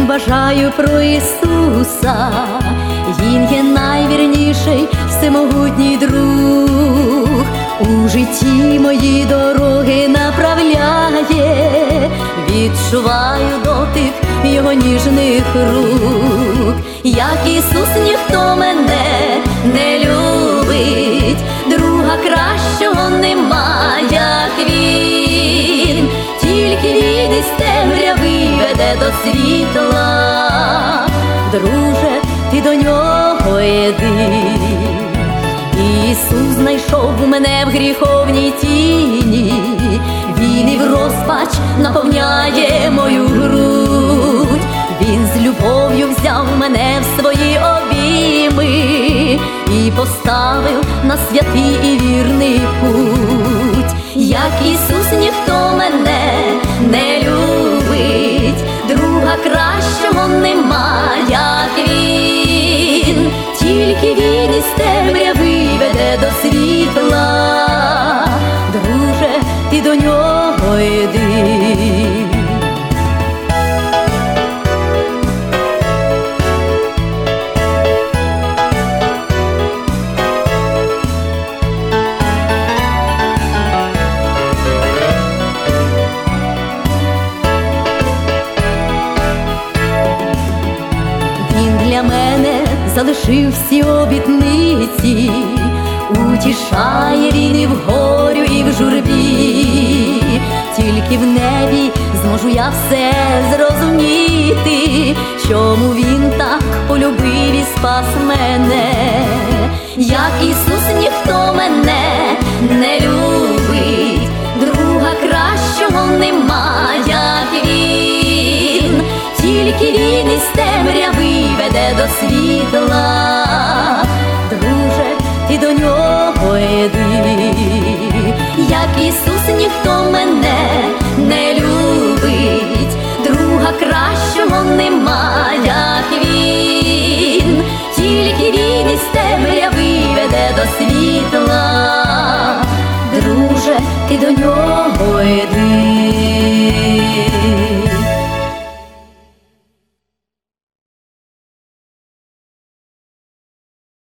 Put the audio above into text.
бажаю про Ісуса, Він є найвірніший, всемогутній друг. У житті мої дороги направляє, відчуваю дотик Його ніжних рук. Як Ісус, ніхто мене не любить, друга кращого нема, як Він. Тільки Він із темряви веде до світла. Друже, ти до Нього йди. Ісус знайшов мене в гріховній тіні, Він і в розпач наповняє мою грудь. Він з любов'ю взяв мене в свої обійми і поставив на святий і вірний путь. Як Ісус, ніхто мене не любить, друга кращого нема, як Він. Тільки Він із темряви веде до світла. Друже, ти до Нього йди. Для мене залишив всі обітниці, утішає Він і в горю, і в журбі. Тільки в небі зможу я все зрозуміти, чому Він так полюбив і спас мене. Як Ісус, ніхто мене не любить, друга кращого нема, як Він. Тільки Він із темряви веде до світла. Друже, ти до Нього йди. Як Ісус, ніхто мене не любить, друга кращого нема, як Він. Тільки Він із темряви веде до світла. Друже, ти до Нього йди.